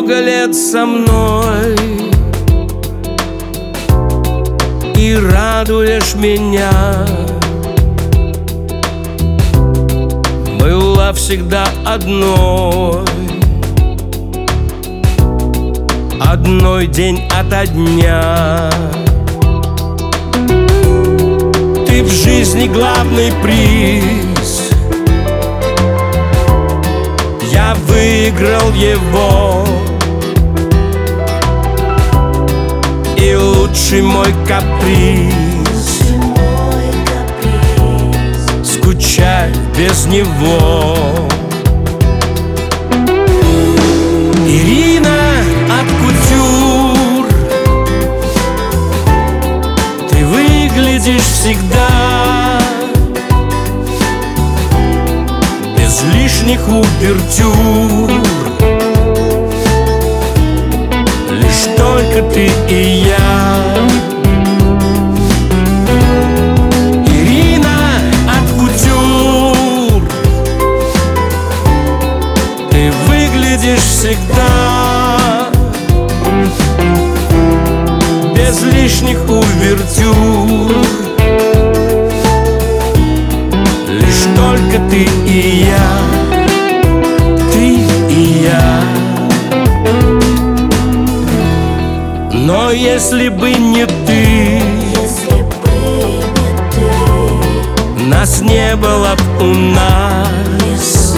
много лет со мной и радуешь меня. Была всегда одной день ото дня. Ты в жизни главный приз, я выиграл его, и лучший мой каприз скучать без него. Ирина от кутюр, ты выглядишь всегда без лишних увертюр. Лишь только ты и я. Ирина от кутюр, ты выглядишь всегда без лишних увертюр. Лишь только ты и я, ты и я. Но если бы не ты, нас не было б у нас.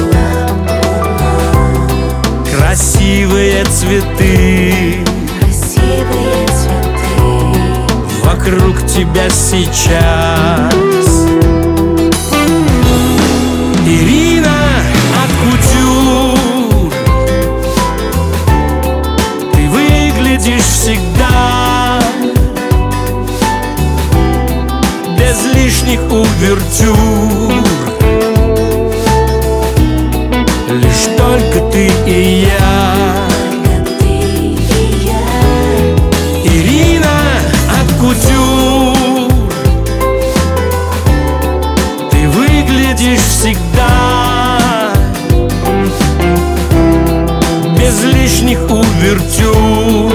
Красивые цветы вокруг тебя сейчас. Ирина от кутюр, ты выглядишь всегда без лишних увертюр. Лишь только ты и я. Ирина от кутюр, ты выглядишь всегда без лишних увертюр.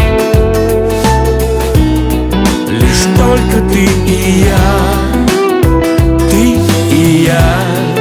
Лишь только ты и я, ты и я.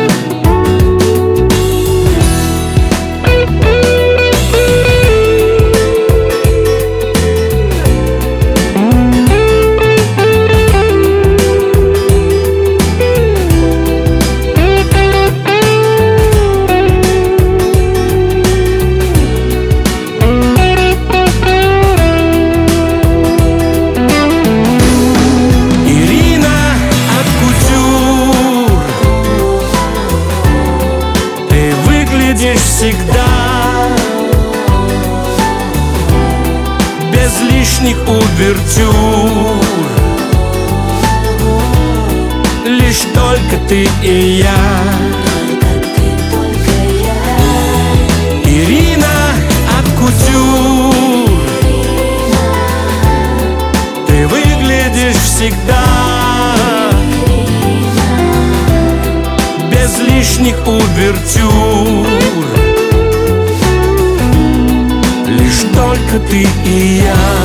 Всегда без лишних увертюр. Лишь только ты и я. Ирина от кутюр, ты выглядишь всегда без лишних увертюр. Лишь только ты и я.